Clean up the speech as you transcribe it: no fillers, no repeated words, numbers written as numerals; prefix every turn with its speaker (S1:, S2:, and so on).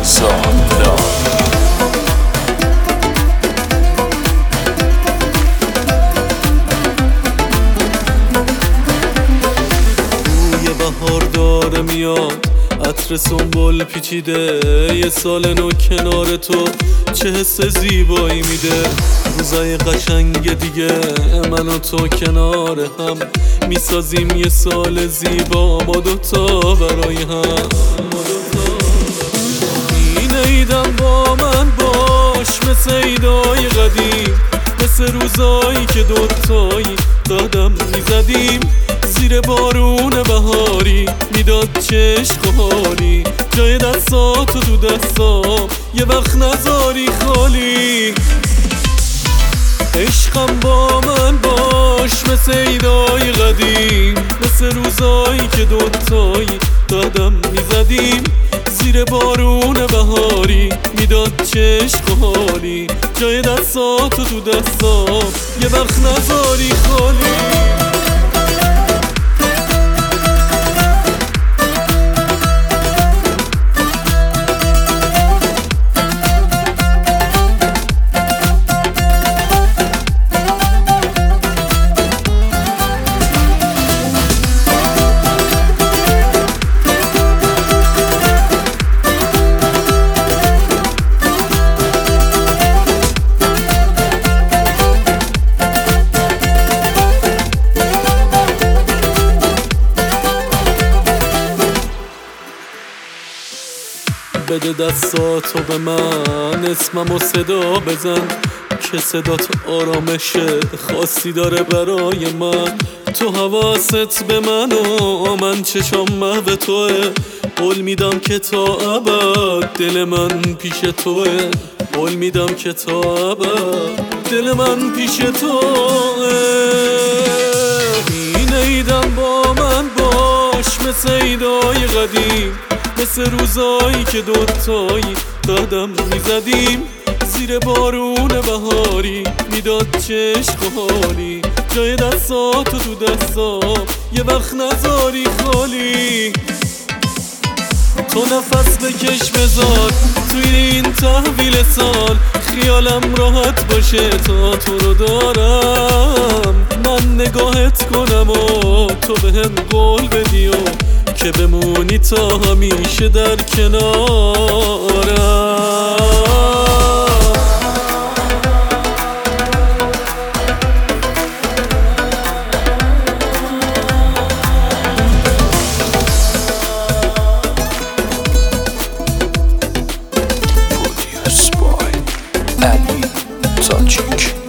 S1: سالا.
S2: بوی بهار داره میاد، عطر سنبل پیچیده، یه سال نو کنار تو چه حس زیبایی میده. روزای قشنگ دیگه من و تو کنار هم میسازیم یه سال زیبا ما دوتا برای هم. اینیدم با من باش مثل ایدای قدیم، مثل روزایی که دوتایی قدم میزدیم زیر بارون بهاری، میداد چشق و حالی جای دستاتو تو دستام یه وقت نذاری خالی. عشقم با من باش مثل ایدای قدیم، مثل روزایی که دوتایی قدم میزدیم زیر بارون بهاری، میداد چشق و حالی جای دستاتو تو دستام یه وقت نذاری خالی. بده دستاتو به من، اسممو صدا بزن که صدات آرامشه خاصی داره برای من. تو حواست به من و من چشام محو توه، قول میدم که تا ابد دل من پیش توه، قول میدم که تا ابد دل من پیش توه. اینیدم با من باش مثل ایدای قدیم، مثل روزایی که دوتایی قدم میزدیم زیر بارون بهاری، میداد چشق و حالی جای دستاتو تو دستام یه وقت نذاری خالی. تو نفس بکش بذار توی این تحویل سال، خیالم راحت باشه تا تو رو دارم. من نگاهت کنم و تو بهم قول بدی و که بمونی تا همیشه در کنارم.
S1: Produced by Ali Tajik.